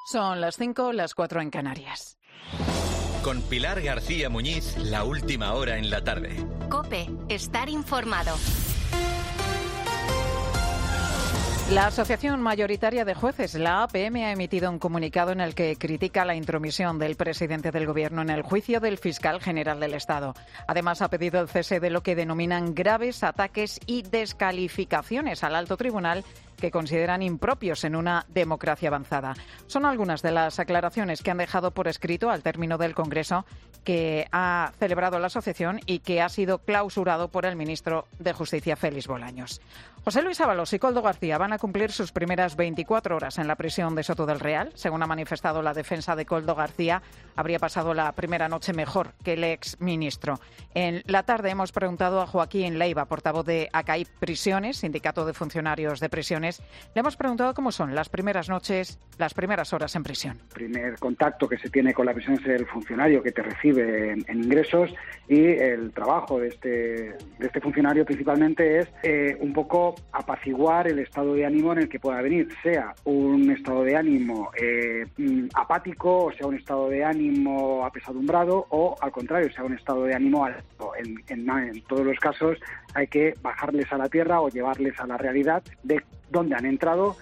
Son las 5, las 4 en Canarias. Con Pilar García Muñiz, la última hora en la tarde. COPE, estar informado. La Asociación Mayoritaria de Jueces, la APM, ha emitido un comunicado en el que critica la intromisión del presidente del Gobierno en el juicio del fiscal general del Estado. Además, ha pedido el cese de lo que denominan graves ataques y descalificaciones al alto tribunal que consideran impropios en una democracia avanzada. Son algunas de las aclaraciones que han dejado por escrito al término del Congreso que ha celebrado la asociación y que ha sido clausurado por el ministro de Justicia, Félix Bolaños. José Luis Ábalos y Koldo García van a cumplir sus primeras 24 horas en la prisión de Soto del Real. Según ha manifestado la defensa de Koldo García, habría pasado la primera noche mejor que el exministro. En la tarde hemos preguntado a Joaquín Leiva, portavoz de ACAIP Prisiones, Sindicato de Funcionarios de Prisiones. Le hemos preguntado cómo son las primeras noches, las primeras horas en prisión. El primer contacto que se tiene con la prisión es el funcionario que te recibe en ingresos, y el trabajo de este funcionario principalmente es un poco apaciguar el estado de ánimo en el que pueda venir, sea un estado de ánimo apático, o sea un estado de ánimo apesadumbrado, o al contrario, sea un estado de ánimo alto. En todos los casos hay que bajarles a la tierra o llevarles a la realidad de dónde han entrado.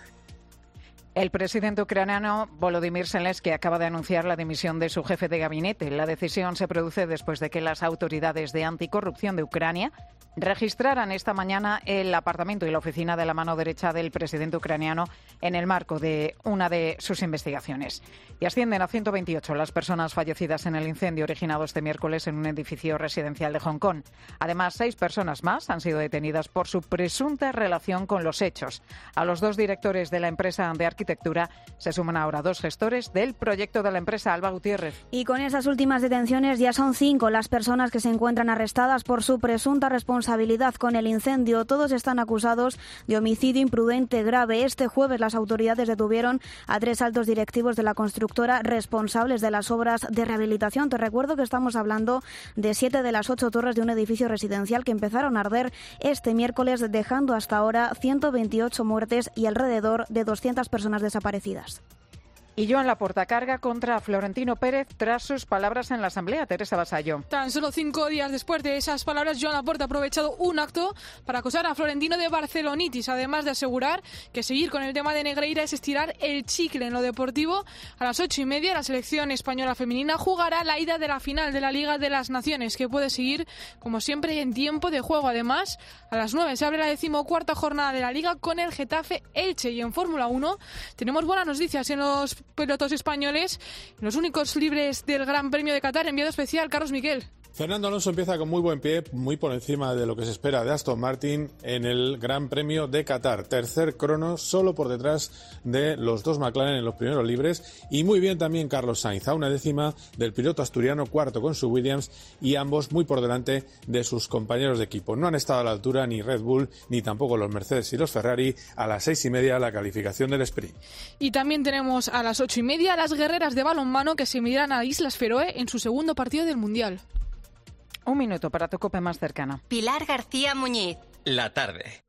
El presidente ucraniano Volodymyr Zelensky acaba de anunciar la dimisión de su jefe de gabinete. La decisión se produce después de que las autoridades de anticorrupción de Ucrania registraran esta mañana el apartamento y la oficina de la mano derecha del presidente ucraniano en el marco de una de sus investigaciones. Y ascienden a 128 las personas fallecidas en el incendio originado este miércoles en un edificio residencial de Hong Kong. Además, 6 personas más han sido detenidas por su presunta relación con los hechos. A los 2 directores de la empresa de arquitectura se suman ahora 2 gestores del proyecto de la empresa, Alba Gutiérrez. Y con esas últimas detenciones ya son 5 las personas que se encuentran arrestadas por su presunta responsabilidad con el incendio. Todos están acusados de homicidio imprudente grave. Este jueves las autoridades detuvieron a 3 altos directivos de la constructora responsables de las obras de rehabilitación. Te recuerdo que estamos hablando de 7 de las 8 torres de un edificio residencial que empezaron a arder este miércoles, dejando hasta ahora 128 muertes y alrededor de 200 personas desaparecidas. Y Joan Laporta carga contra Florentino Pérez tras sus palabras en la Asamblea. Teresa Basallo. Tan solo 5 días después de esas palabras, Joan Laporta ha aprovechado un acto para acusar a Florentino de barcelonitis, además de asegurar que seguir con el tema de Negreira es estirar el chicle en lo deportivo. A las 8:30 la selección española femenina jugará la ida de la final de la Liga de las Naciones, que puede seguir, como siempre, en tiempo de juego. Además, a las 9 se abre la 14ª jornada de la Liga con el Getafe Elche. Y en Fórmula 1 tenemos buenas noticias en los pilotos españoles, los únicos libres del Gran Premio de Qatar. Enviado especial, Carlos Miquel. Fernando Alonso empieza con muy buen pie, muy por encima de lo que se espera de Aston Martin en el Gran Premio de Qatar. Tercer crono, solo por detrás de los 2 McLaren en los primeros libres. Y muy bien también Carlos Sainz, a 1/10 del piloto asturiano, cuarto con su Williams, y ambos muy por delante de sus compañeros de equipo. No han estado a la altura ni Red Bull, ni tampoco los Mercedes y los Ferrari. A las 6:30 la calificación del sprint. Y también tenemos a las 8:30 las guerreras de balonmano que se medirán a Islas Feroe en su segundo partido del Mundial. Un minuto para tu COPE más cercana. Pilar García Muñiz. La tarde.